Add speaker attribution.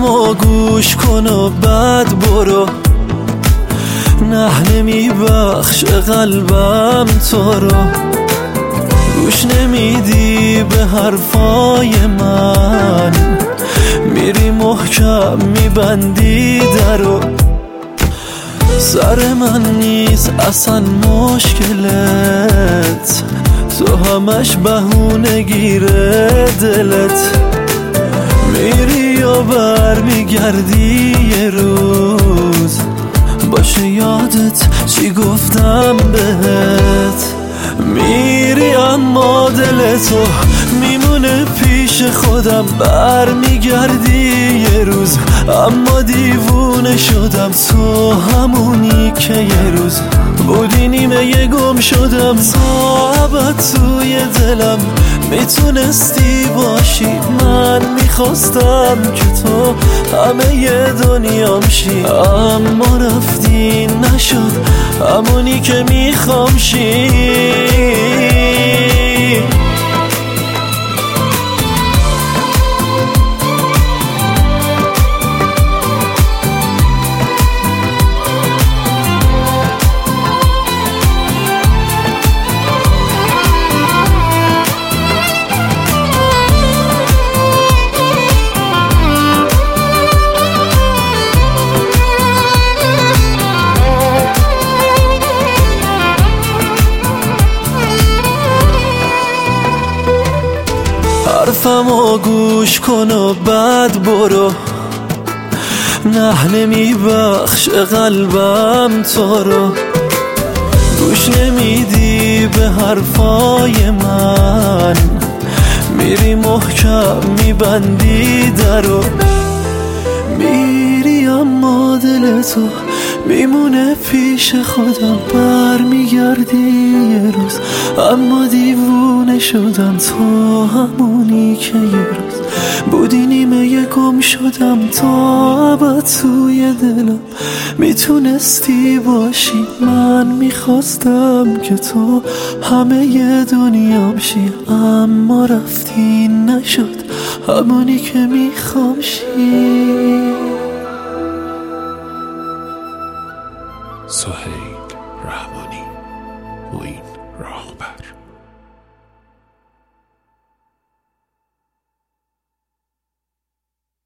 Speaker 1: حرفمو گوش کن و بعد برو، نه نمیبخش قلبم تو رو. گوش نمیدی به حرفای من، میری محکم میبندی درو. سر من نیست اصلا مشکلت، تو همش بهونه گیره دلت. میری و برمیگردی یه روز، باشه یادت چی گفتم بهت. میری اما دل تو میمونه پیش خودم، برمیگردی یه روز اما دیوونه شدم. تو همونی که یه روز بودی نیمه گم شدم. تا ابد توی دلم میتونستی باشی، من میخواستم که تو همه دنیام شی، اما رفتی نشد همونی که میخوام شی. حرفمو گوش کن و بعد برو، نه نمیبخش قلبم تو رو. گوش نمیدی به حرفای من، میری محکم میبندی درو. میری اما دل تو میمونه پیش خودم، برمیگردی یه روز اما دیوونه شدم. تو همونی که یه روز بودی نیمه گم شدم. تا ابد توی دلم میتونستی باشی، من میخواستم که تو همه دنیام شی، اما رفتی نشد همونی که میخوام شی.
Speaker 2: سهیل رحمانی، معین راهبر.